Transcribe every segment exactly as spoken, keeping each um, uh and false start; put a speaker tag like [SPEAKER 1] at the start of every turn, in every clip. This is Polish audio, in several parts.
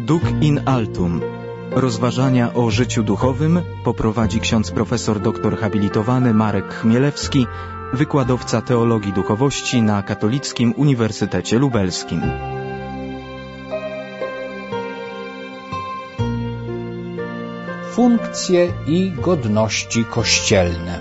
[SPEAKER 1] Duc in altum. Rozważania o życiu duchowym poprowadzi ksiądz profesor doktor habilitowany Marek Chmielewski, wykładowca teologii duchowości na Katolickim Uniwersytecie Lubelskim.
[SPEAKER 2] Funkcje i godności kościelne.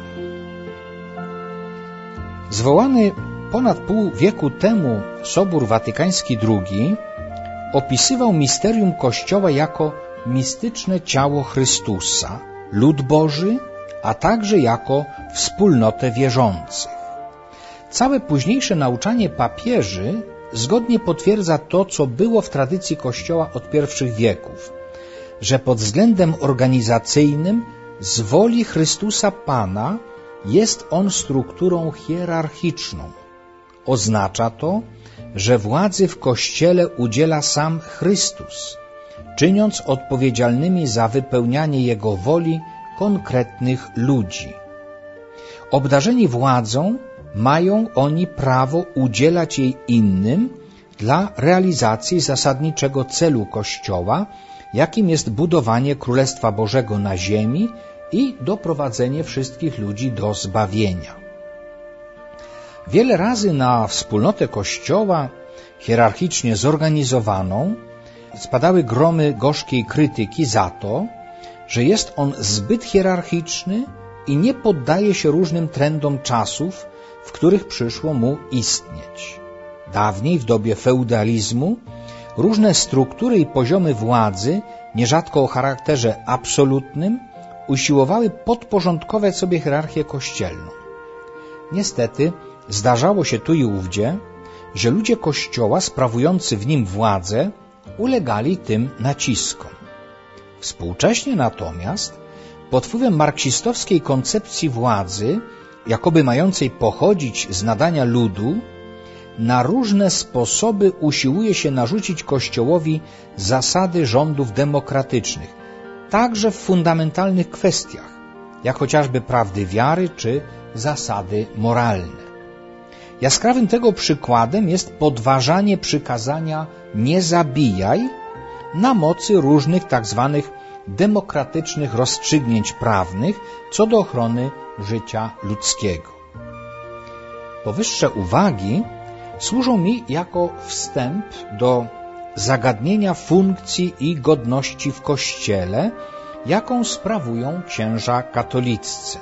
[SPEAKER 2] Zwołany ponad pół wieku temu Sobór Watykański drugi opisywał misterium Kościoła jako mistyczne ciało Chrystusa, lud Boży, a także jako wspólnotę wierzących. Całe późniejsze nauczanie papieży zgodnie potwierdza to, co było w tradycji Kościoła od pierwszych wieków, że pod względem organizacyjnym z woli Chrystusa Pana jest on strukturą hierarchiczną. Oznacza to, że władzy w Kościele udziela sam Chrystus, czyniąc odpowiedzialnymi za wypełnianie Jego woli konkretnych ludzi. Obdarzeni władzą mają oni prawo udzielać jej innym dla realizacji zasadniczego celu Kościoła, jakim jest budowanie Królestwa Bożego na ziemi i doprowadzenie wszystkich ludzi do zbawienia. Wiele razy na wspólnotę Kościoła, hierarchicznie zorganizowaną, spadały gromy gorzkiej krytyki za to, że jest on zbyt hierarchiczny i nie poddaje się różnym trendom czasów, w których przyszło mu istnieć. Dawniej, w dobie feudalizmu, różne struktury i poziomy władzy, nierzadko o charakterze absolutnym, usiłowały podporządkować sobie hierarchię kościelną. Niestety zdarzało się tu i ówdzie, że ludzie Kościoła sprawujący w nim władzę ulegali tym naciskom. Współcześnie natomiast pod wpływem marksistowskiej koncepcji władzy, jakoby mającej pochodzić z nadania ludu, na różne sposoby usiłuje się narzucić Kościołowi zasady rządów demokratycznych, także w fundamentalnych kwestiach, jak chociażby prawdy wiary czy zasady moralne. Jaskrawym tego przykładem jest podważanie przykazania nie zabijaj na mocy różnych tak zwanych demokratycznych rozstrzygnięć prawnych co do ochrony życia ludzkiego. Powyższe uwagi służą mi jako wstęp do zagadnienia funkcji i godności w Kościele, jaką sprawują księża katoliccy.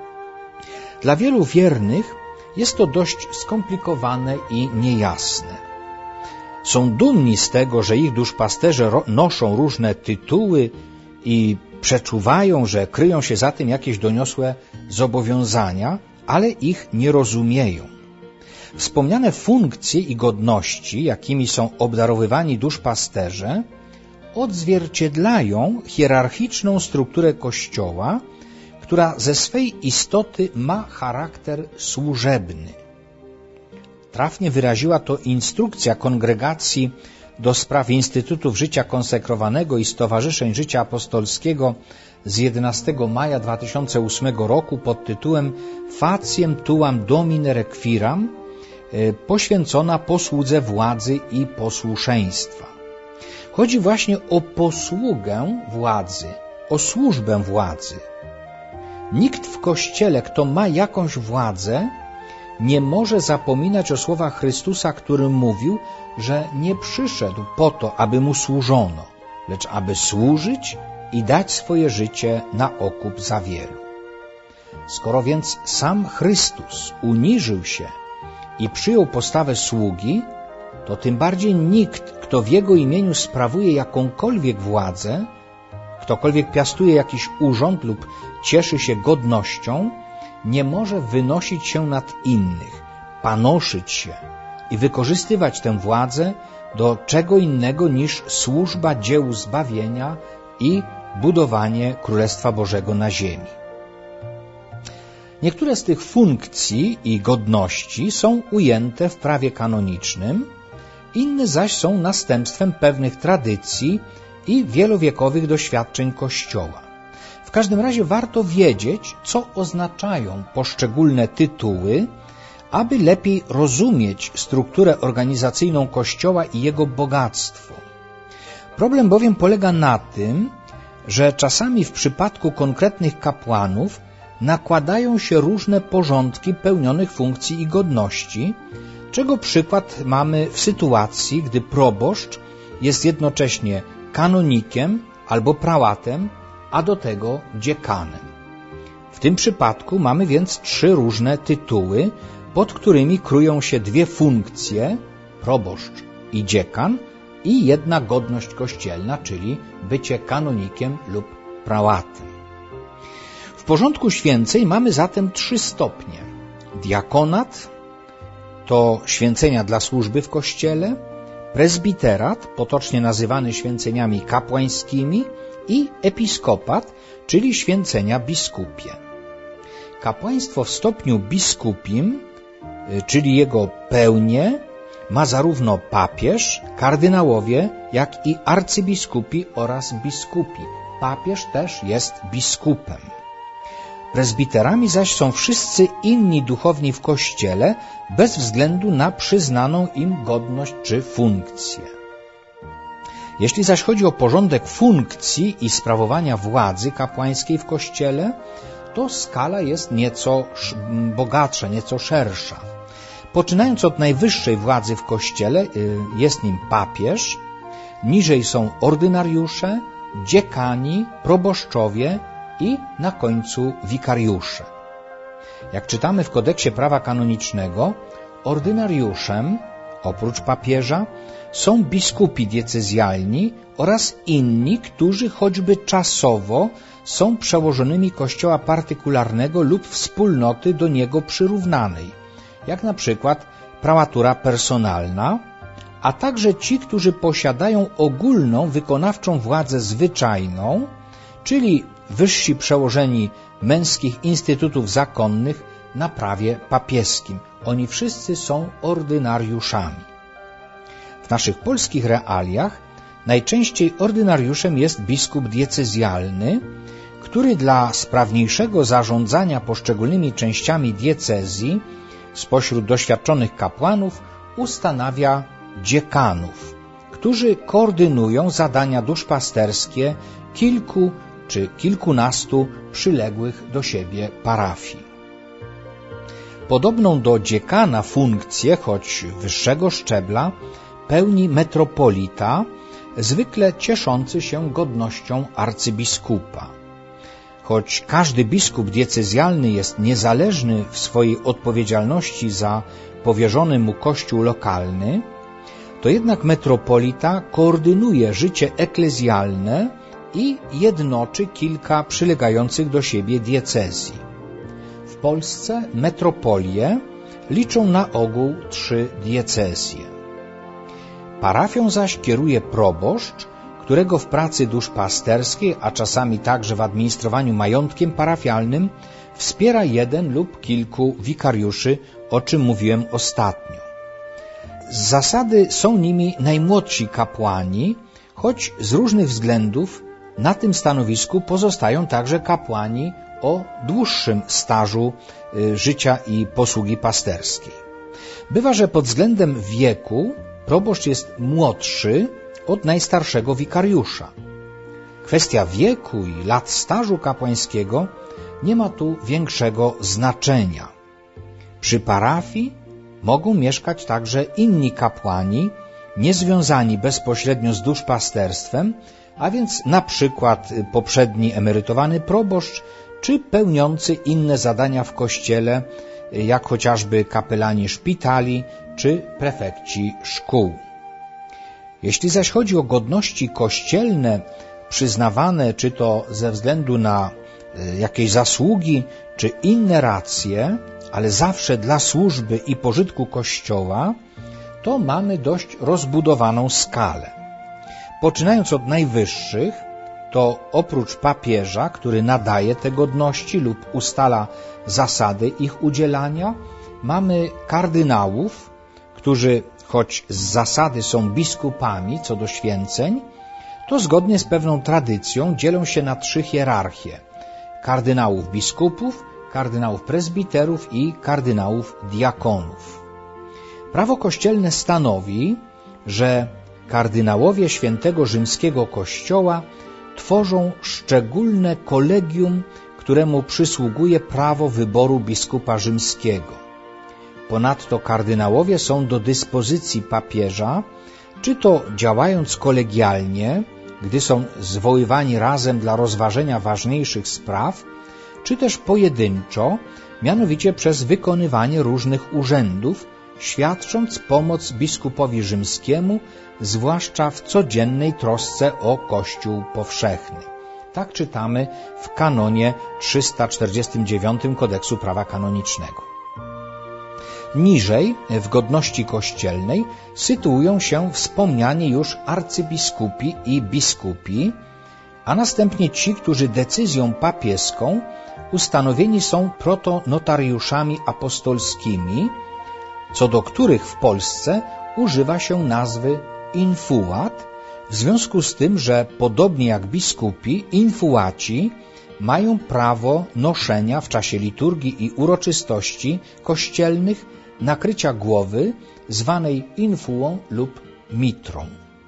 [SPEAKER 2] Dla wielu wiernych jest to dość skomplikowane i niejasne. Są dumni z tego, że ich duszpasterze noszą różne tytuły i przeczuwają, że kryją się za tym jakieś doniosłe zobowiązania, ale ich nie rozumieją. Wspomniane funkcje i godności, jakimi są obdarowywani duszpasterze, odzwierciedlają hierarchiczną strukturę Kościoła, która ze swej istoty ma charakter służebny. Trafnie wyraziła to instrukcja Kongregacji do spraw Instytutów Życia Konsekrowanego i Stowarzyszeń Życia Apostolskiego z jedenastego maja dwa tysiące ósmego roku pod tytułem Faciem tuam Domine requiram, poświęcona posłudze władzy i posłuszeństwa. Chodzi właśnie o posługę władzy, o służbę władzy. Nikt w Kościele, kto ma jakąś władzę, nie może zapominać o słowach Chrystusa, który mówił, że nie przyszedł po to, aby mu służono, lecz aby służyć i dać swoje życie na okup za wielu. Skoro więc sam Chrystus uniżył się i przyjął postawę sługi, to tym bardziej nikt, kto w Jego imieniu sprawuje jakąkolwiek władzę, ktokolwiek piastuje jakiś urząd lub cieszy się godnością, nie może wynosić się nad innych, panoszyć się i wykorzystywać tę władzę do czego innego niż służba dziełu zbawienia i budowanie Królestwa Bożego na ziemi. Niektóre z tych funkcji i godności są ujęte w prawie kanonicznym, inne zaś są następstwem pewnych tradycji i wielowiekowych doświadczeń Kościoła. W każdym razie warto wiedzieć, co oznaczają poszczególne tytuły, aby lepiej rozumieć strukturę organizacyjną Kościoła i jego bogactwo. Problem bowiem polega na tym, że czasami w przypadku konkretnych kapłanów nakładają się różne porządki pełnionych funkcji i godności, czego przykład mamy w sytuacji, gdy proboszcz jest jednocześnie kanonikiem albo prałatem, a do tego dziekanem. W tym przypadku mamy więc trzy różne tytuły, pod którymi kryją się dwie funkcje, proboszcz i dziekan, i jedna godność kościelna, czyli bycie kanonikiem lub prałatem. W porządku święceń mamy zatem trzy stopnie. Diakonat to święcenia dla służby w kościele, prezbiterat, potocznie nazywany święceniami kapłańskimi, i episkopat, czyli święcenia biskupie. Kapłaństwo w stopniu biskupim, czyli jego pełnię, ma zarówno papież, kardynałowie, jak i arcybiskupi oraz biskupi. Papież też jest biskupem. Prezbiterami zaś są wszyscy inni duchowni w Kościele, bez względu na przyznaną im godność czy funkcję. Jeśli zaś chodzi o porządek funkcji i sprawowania władzy kapłańskiej w Kościele, to skala jest nieco bogatsza, nieco szersza. Poczynając od najwyższej władzy w Kościele, jest nim papież, niżej są ordynariusze, dziekani, proboszczowie i na końcu wikariusze. Jak czytamy w kodeksie prawa kanonicznego, ordynariuszem, oprócz papieża, są biskupi diecezjalni oraz inni, którzy choćby czasowo są przełożonymi kościoła partykularnego lub wspólnoty do niego przyrównanej, jak na przykład prałatura personalna, a także ci, którzy posiadają ogólną wykonawczą władzę zwyczajną, czyli wyżsi przełożeni męskich instytutów zakonnych na prawie papieskim. Oni wszyscy są ordynariuszami. W naszych polskich realiach najczęściej ordynariuszem jest biskup diecezjalny, który dla sprawniejszego zarządzania poszczególnymi częściami diecezji spośród doświadczonych kapłanów ustanawia dziekanów, którzy koordynują zadania duszpasterskie kilku czy kilkunastu przyległych do siebie parafii. Podobną do dziekana funkcję, choć wyższego szczebla, pełni metropolita, zwykle cieszący się godnością arcybiskupa. Choć każdy biskup diecezjalny jest niezależny w swojej odpowiedzialności za powierzony mu kościół lokalny, to jednak metropolita koordynuje życie eklezjalne i jednoczy kilka przylegających do siebie diecezji. W Polsce metropolie liczą na ogół trzy diecezje. Parafią zaś kieruje proboszcz, którego w pracy duszpasterskiej, a czasami także w administrowaniu majątkiem parafialnym, wspiera jeden lub kilku wikariuszy, o czym mówiłem ostatnio. Z zasady są nimi najmłodsi kapłani, choć z różnych względów na tym stanowisku pozostają także kapłani o dłuższym stażu życia i posługi pasterskiej. Bywa, że pod względem wieku proboszcz jest młodszy od najstarszego wikariusza. Kwestia wieku i lat stażu kapłańskiego nie ma tu większego znaczenia. Przy parafii mogą mieszkać także inni kapłani, niezwiązani bezpośrednio z duszpasterstwem, a więc na przykład poprzedni emerytowany proboszcz, czy pełniący inne zadania w kościele, jak chociażby kapelani szpitali, czy prefekci szkół. Jeśli zaś chodzi o godności kościelne przyznawane czy to ze względu na jakieś zasługi, czy inne racje, ale zawsze dla służby i pożytku Kościoła, to mamy dość rozbudowaną skalę. Poczynając od najwyższych, to oprócz papieża, który nadaje te godności lub ustala zasady ich udzielania, mamy kardynałów, którzy choć z zasady są biskupami co do święceń, to zgodnie z pewną tradycją dzielą się na trzy hierarchie: kardynałów biskupów, kardynałów prezbiterów i kardynałów diakonów. Prawo kościelne stanowi, że kardynałowie Świętego Rzymskiego Kościoła tworzą szczególne kolegium, któremu przysługuje prawo wyboru biskupa rzymskiego. Ponadto kardynałowie są do dyspozycji papieża, czy to działając kolegialnie, gdy są zwoływani razem dla rozważenia ważniejszych spraw, czy też pojedynczo, mianowicie przez wykonywanie różnych urzędów, świadcząc pomoc biskupowi rzymskiemu, zwłaszcza w codziennej trosce o Kościół powszechny. Tak czytamy w kanonie trzysta czterdziestym dziewiątym Kodeksu Prawa Kanonicznego. Niżej, w godności kościelnej, sytuują się wspomniani już arcybiskupi i biskupi, a następnie ci, którzy decyzją papieską ustanowieni są protonotariuszami apostolskimi, co do których w Polsce używa się nazwy infuat, w związku z tym, że podobnie jak biskupi, infuaci mają prawo noszenia w czasie liturgii i uroczystości kościelnych nakrycia głowy zwanej infuą lub mitrą.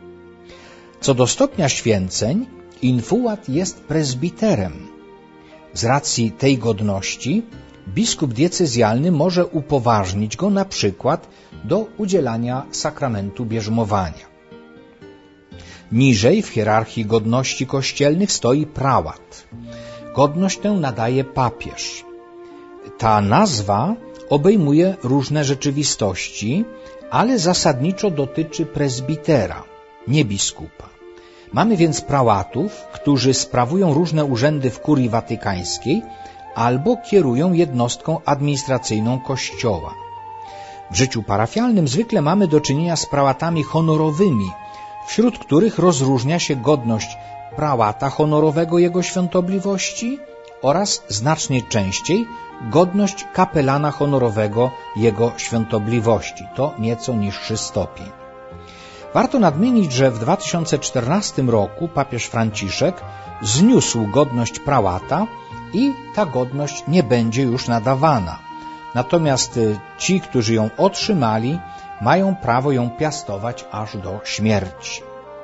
[SPEAKER 2] Co do stopnia święceń, infuat jest prezbiterem. Z racji tej godności biskup diecezjalny może upoważnić go na przykład do udzielania sakramentu bierzmowania. Niżej w hierarchii godności kościelnych stoi prałat. Godność tę nadaje papież. Ta nazwa obejmuje różne rzeczywistości, ale zasadniczo dotyczy prezbitera, nie biskupa. Mamy więc prałatów, którzy sprawują różne urzędy w kurii watykańskiej albo kierują jednostką administracyjną Kościoła. W życiu parafialnym zwykle mamy do czynienia z prałatami honorowymi, wśród których rozróżnia się godność prałata honorowego Jego Świątobliwości oraz znacznie częściej godność kapelana honorowego Jego Świątobliwości. To nieco niższy stopień. Warto nadmienić, że w dwa tysiące czternastym roku papież Franciszek zniósł godność prałata i ta godność nie będzie już nadawana. Natomiast ci, którzy ją otrzymali, mają prawo ją piastować aż do śmierci.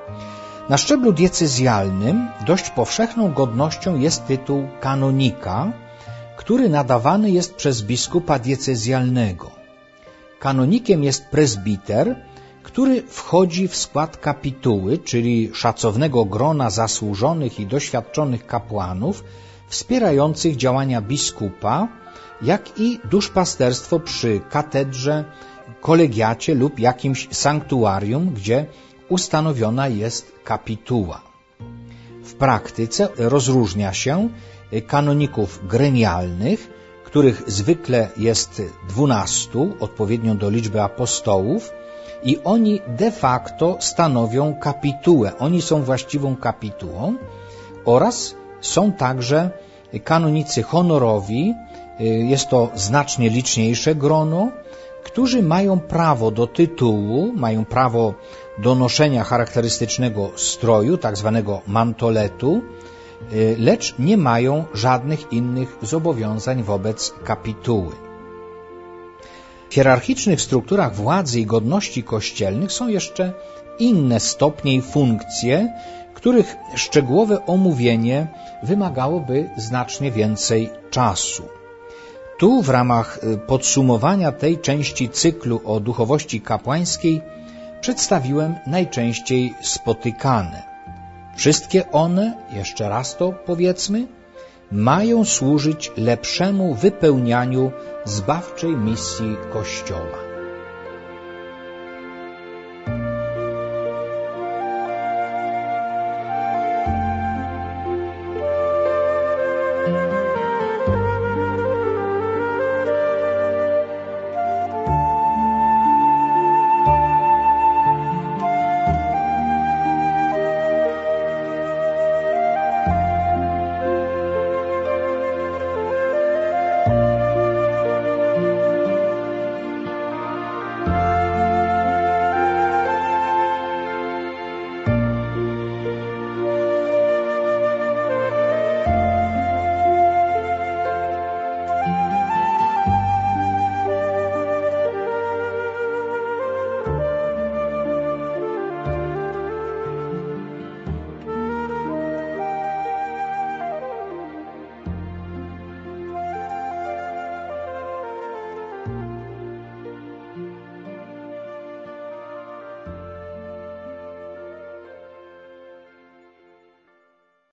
[SPEAKER 2] Na szczeblu diecezjalnym dość powszechną godnością jest tytuł kanonika, który nadawany jest przez biskupa diecezjalnego. Kanonikiem jest prezbiter, który wchodzi w skład kapituły, czyli szacownego grona zasłużonych i doświadczonych kapłanów, wspierających działania biskupa, jak i duszpasterstwo przy katedrze, kolegiacie lub jakimś sanktuarium, gdzie ustanowiona jest kapituła. W praktyce rozróżnia się kanoników gremialnych, których zwykle jest dwunastu, odpowiednio do liczby apostołów, i oni de facto stanowią kapitułę. Oni są właściwą kapitułą, oraz są także kanonicy honorowi, jest to znacznie liczniejsze grono, którzy mają prawo do tytułu, mają prawo do noszenia charakterystycznego stroju, tak zwanego mantoletu, lecz nie mają żadnych innych zobowiązań wobec kapituły. W hierarchicznych strukturach władzy i godności kościelnych są jeszcze inne stopnie i funkcje, których szczegółowe omówienie wymagałoby znacznie więcej czasu. Tu w ramach podsumowania tej części cyklu o duchowości kapłańskiej przedstawiłem najczęściej spotykane. Wszystkie one, jeszcze raz to powiedzmy, mają służyć lepszemu wypełnianiu zbawczej misji Kościoła.